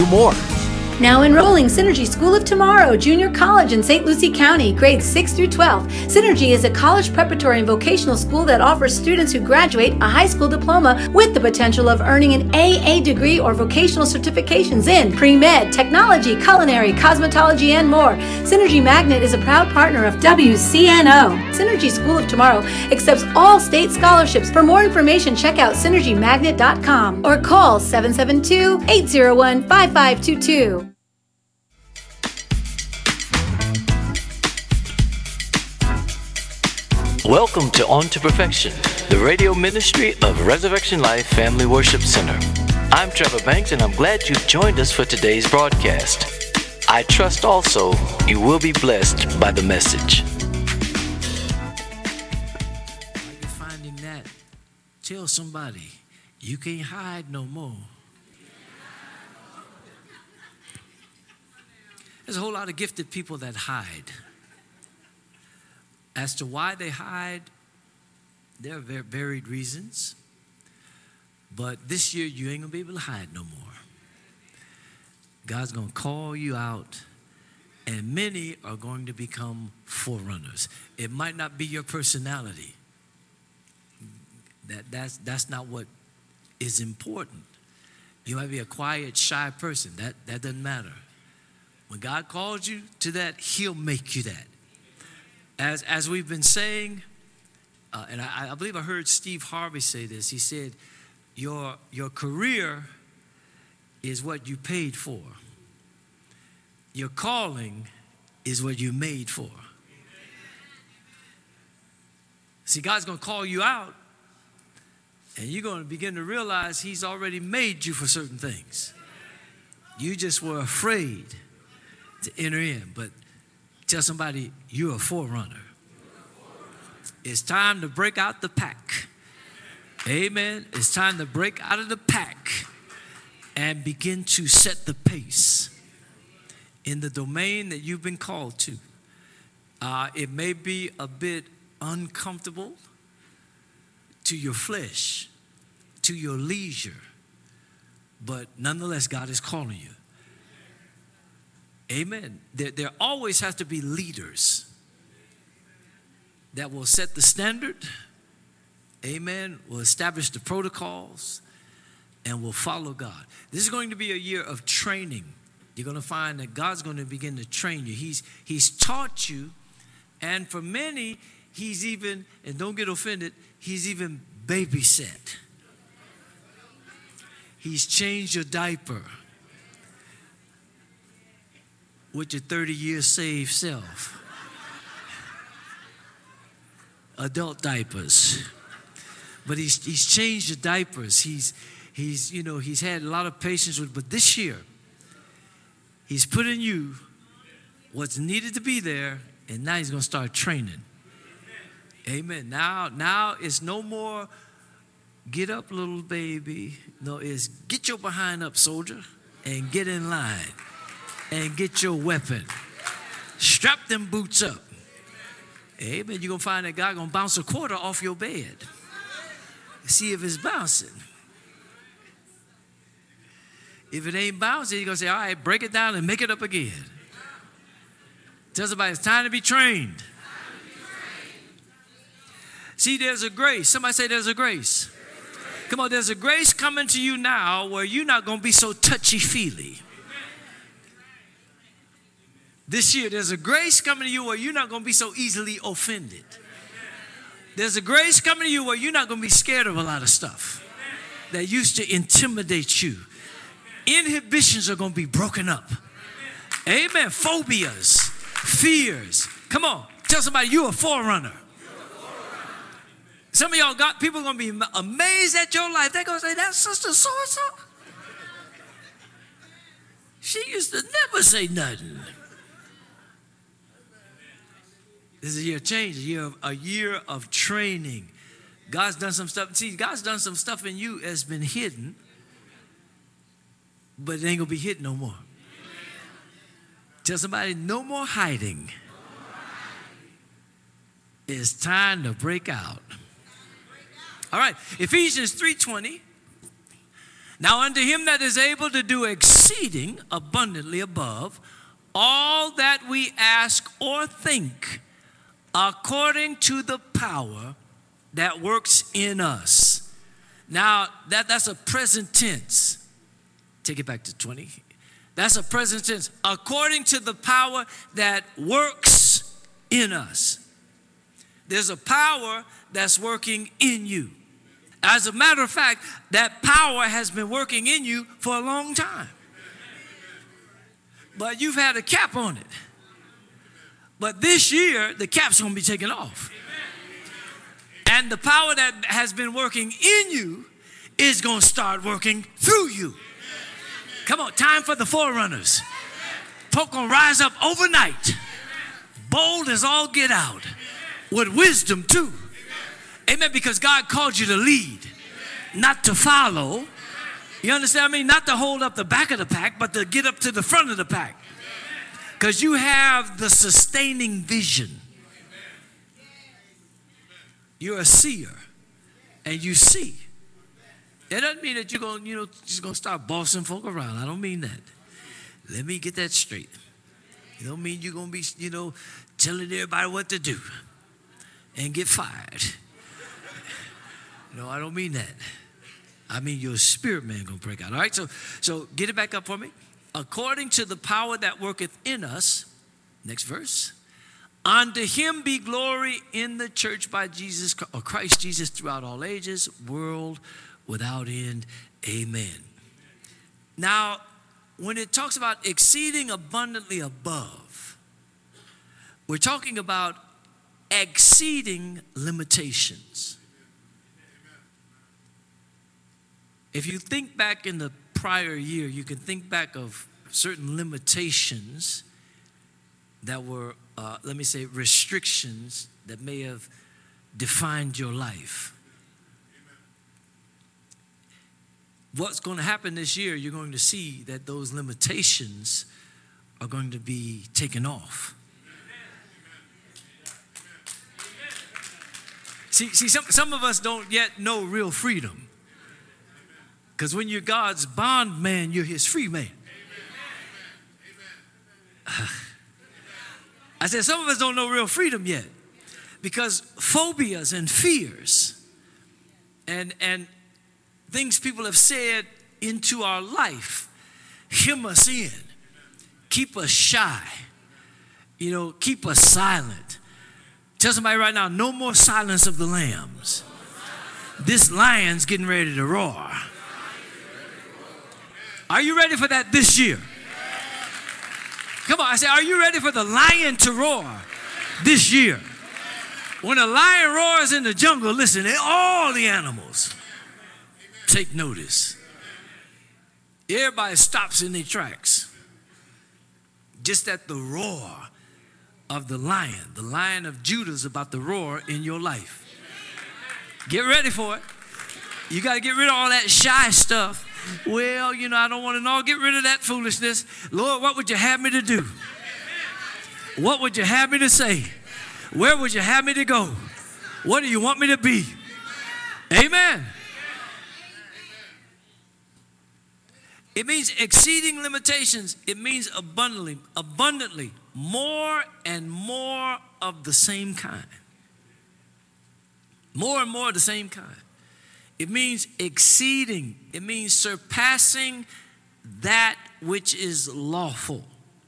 more. Now enrolling Synergy School of Tomorrow Junior College in St. Lucie County, grades 6 through 12. Synergy is a college preparatory and vocational school that offers students who graduate a high school diploma with the potential of earning an AA degree or vocational certifications in pre-med, technology, culinary, cosmetology, and more. Synergy Magnet is a proud partner of WCNO. Synergy School of Tomorrow accepts all state scholarships. For more information, check out synergymagnet.com or call 772-801-5522. Welcome to On to Perfection, the radio ministry of Resurrection Life Family Worship Center. I'm Trevor Banks, and I'm glad you've joined us for today's broadcast. I trust also you will be blessed by the message. While you're finding that, tell somebody, you can't hide no more. There's a whole lot of gifted people that hide. As to why they hide, there are very varied reasons. But this year, you ain't going to be able to hide no more. God's going to call you out, and many are going to become forerunners. It might not be your personality. That's not what is important. You might be a quiet, shy person. That doesn't matter. When God calls you to that, He'll make you that. As we've been saying, and I believe I heard Steve Harvey say this. He said, your career is what you paid for. Your calling is what you're made for. See, God's going to call you out, and you're going to begin to realize He's already made you for certain things. You just were afraid to enter in, but tell somebody, you're a forerunner. It's time to break out the pack. Amen. It's time to break out of the pack and begin to set the pace in the domain that you've been called to. It may be a bit uncomfortable to your flesh, to your leisure, but nonetheless, God is calling you. Amen. There always has to be leaders that will set the standard, amen, will establish the protocols, and will follow God. This is going to be a year of training. You're going to find that God's going to begin to train you. He's taught you, and for many, He's even, and don't get offended, He's even babysat. He's changed your diaper with your 30-year saved self. Adult diapers. But he's changed your diapers. He's had a lot of patience with, but this year, He's put in you what's needed to be there, and now He's going to start training. Amen. Now it's no more get up, little baby. No, it's get your behind up, soldier, and get in line. And get your weapon. Strap them boots up. Amen. You're going to find that God going to bounce a quarter off your bed. See if it's bouncing. If it ain't bouncing, He's going to say, all right, break it down and make it up again. Tell somebody, it's time to be trained. See, there's a grace. Somebody say there's a grace. Come on, there's a grace coming to you now where you're not going to be so touchy-feely. This year, there's a grace coming to you where you're not going to be so easily offended. There's a grace coming to you where you're not going to be scared of a lot of stuff that used to intimidate you. Inhibitions are going to be broken up. Amen. Phobias, fears. Come on, tell somebody you're a forerunner. Some of y'all got people going to be amazed at your life. They're going to say, that's Sister So-and-so. She used to never say nothing. This is a year of change, a year of training. God's done some stuff. See, God's done some stuff in you that's been hidden, but it ain't going to be hidden no more. Tell somebody, no more hiding. It's time to break out. All right, Ephesians 3:20. Now unto him that is able to do exceeding abundantly above all that we ask or think, according to the power that works in us. Now, that's a present tense. Take it back to 20. That's a present tense. According to the power that works in us. There's a power that's working in you. As a matter of fact, that power has been working in you for a long time. But you've had a cap on it. But this year, the cap's going to be taken off. And the power that has been working in you is going to start working through you. Come on, time for the forerunners. Folk going to rise up overnight. Bold as all get out. With wisdom too. Amen, because God called you to lead, not to follow. You understand me? Not to hold up the back of the pack, but to get up to the front of the pack. Because you have the sustaining vision. You're a seer, and you see. It doesn't mean that you're going, just going to start bossing folk around. I don't mean that. Let me get that straight. It don't mean you're going to be, telling everybody what to do and get fired. No, I don't mean that. I mean your spirit man going to break out. All right, so get it back up for me. According to the power that worketh in us, next verse, unto him be glory in the church by Jesus or Christ Jesus throughout all ages, world without end. Amen. Now, when it talks about exceeding abundantly above, we're talking about exceeding limitations. If you think back in the prior year, you can think back of certain limitations that were, let me say, restrictions that may have defined your life. What's going to happen this year, you're going to see that those limitations are going to be taken off. See, some of us don't yet know real freedom. Because when you're God's bondman, you're his free man. I said some of us don't know real freedom yet. Because phobias and fears and things people have said into our life hem us in, keep us shy, keep us silent. Tell somebody right now, no more silence of the lambs. This lion's getting ready to roar. Are you ready for that this year? Come on, I say, are you ready for the lion to roar this year? When a lion roars in the jungle, listen, all the animals take notice. Everybody stops in their tracks. Just at the roar of the Lion of Judah is about to roar in your life. Get ready for it. You got to get rid of all that shy stuff. Well, I don't want to know. Get rid of that foolishness. Lord, what would you have me to do? What would you have me to say? Where would you have me to go? What do you want me to be? Amen. It means exceeding limitations. It means abundantly, more and more of the same kind. More and more of the same kind. It means exceeding. It means surpassing that which is lawful.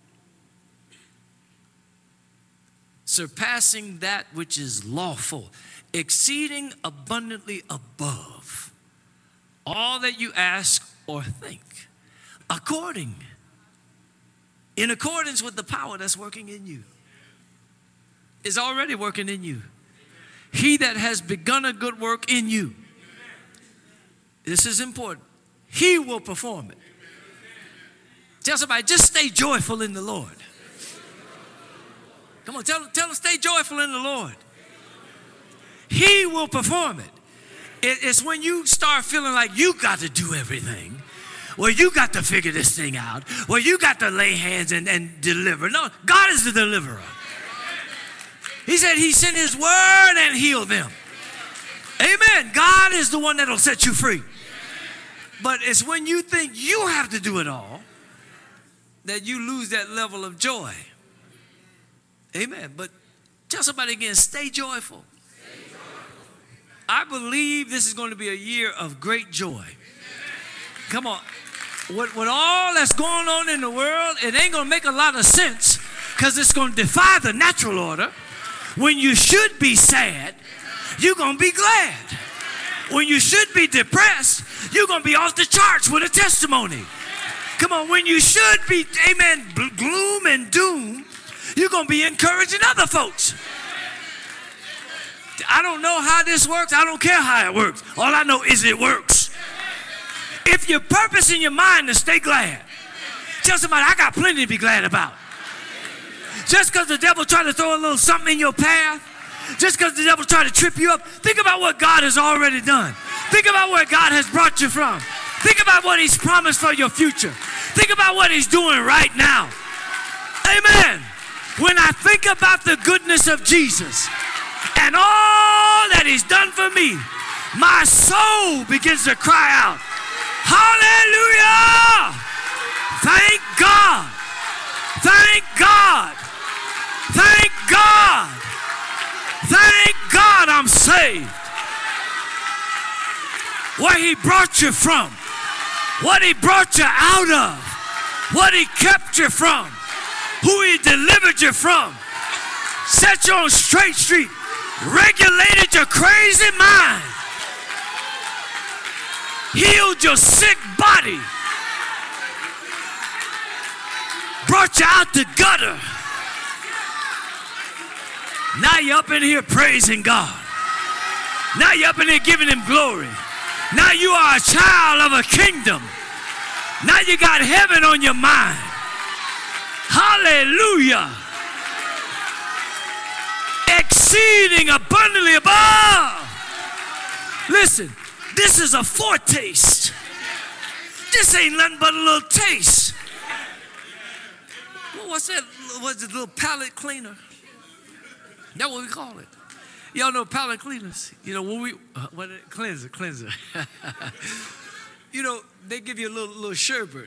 Surpassing that which is lawful. Exceeding abundantly above all that you ask or think. In accordance with the power that's working in you. Is already working in you. He that has begun a good work in you. This is important. He will perform it. Tell somebody, just stay joyful in the Lord. Come on, tell them stay joyful in the Lord. He will perform it. It's when you start feeling like you got to do everything. Well, you got to figure this thing out. Well, you got to lay hands and deliver. No, God is the deliverer. He said he sent his word and healed them. Amen. God is the one that'll set you free. But it's when you think you have to do it all that you lose that level of joy. Amen. But tell somebody again, stay joyful. I believe this is going to be a year of great joy. Come on. With all that's going on in the world, it ain't going to make a lot of sense because it's going to defy the natural order. When you should be sad, you're going to be glad. When you should be depressed, you're going to be off the charts with a testimony. Come on, when you should be, amen, gloom and doom, you're going to be encouraging other folks. I don't know how this works. I don't care how it works. All I know is it works. If your purpose in your mind to stay glad, tell somebody, I got plenty to be glad about. Just because the devil tried to throw a little something in your path, just because the devil tried to trip you up, think about what God has already done. Think about where God has brought you from. Think about what he's promised for your future. Think about what he's doing right now. Amen. When I think about the goodness of Jesus and all that he's done for me, my soul begins to cry out, hallelujah! Thank God. Thank God. Thank God. Thank God I'm saved. Where he brought you from, what he brought you out of, what he kept you from, who he delivered you from, set you on straight street, regulated your crazy mind, healed your sick body, brought you out the gutter. Now you're up in here praising God. Now you're up in here giving him glory. Now you are a child of a kingdom. Now you got heaven on your mind. Hallelujah. Exceeding abundantly above. Listen, this is a foretaste. This ain't nothing but a little taste. What's that? What's it, a little palate cleaner? That's what we call it. Y'all know palate cleaners. You know, when we, cleanser. You know, they give you a little sherbet.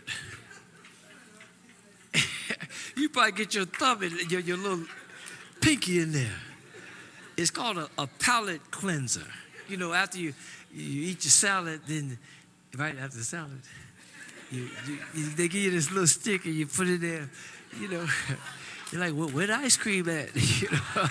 You probably get your thumb and your little pinky in there. It's called a palate cleanser. You know, after you eat your salad, then right after the salad, they give you this little stick and you put it there. You know, you're like, well, where the ice cream at? You know?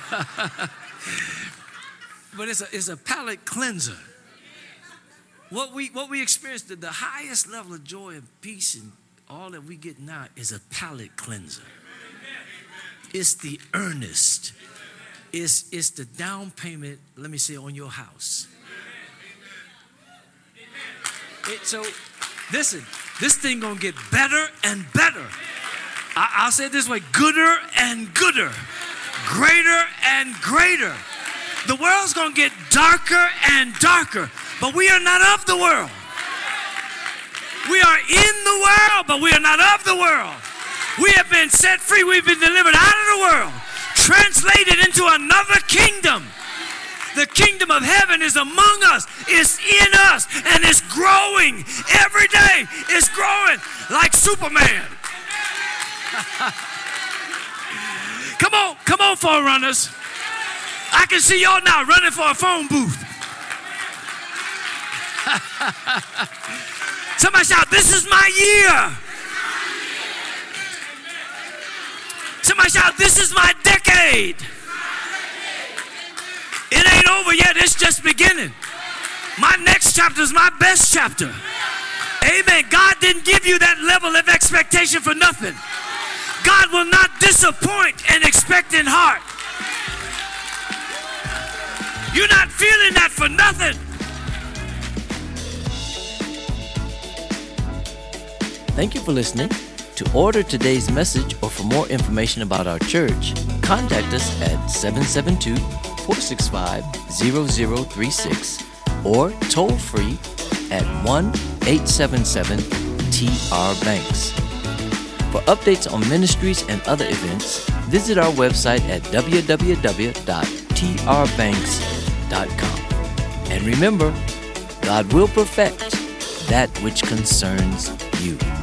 But it's a palate cleanser. What we experience, the highest level of joy and peace and all that we get now is a palate cleanser. It's the earnest. It's the down payment, let me say, on your house. So, listen, this thing gonna get better and better. I'll say it this way, gooder and gooder, greater and greater. The world's gonna get darker and darker, but we are not of the world. We are in the world, but we are not of the world. We have been set free. We've been delivered out of the world, translated into another kingdom. The kingdom of heaven is among us, it's in us, and it's growing every day. It's growing like Superman. Come on, forerunners. I can see y'all now running for a phone booth. Somebody shout, this is my year. Somebody shout, this is my decade. It ain't over yet, it's just beginning. My next chapter is my best chapter. Amen. God didn't give you that level of expectation for nothing. God will not disappoint an expectant heart. You're not feeling that for nothing. Thank you for listening. To order today's message or for more information about our church, contact us at 772-465-0036 or toll free at 1-877-TR-BANKS. For updates on ministries and other events, visit our website at www.trbanks.com. And remember, God will perfect that which concerns you.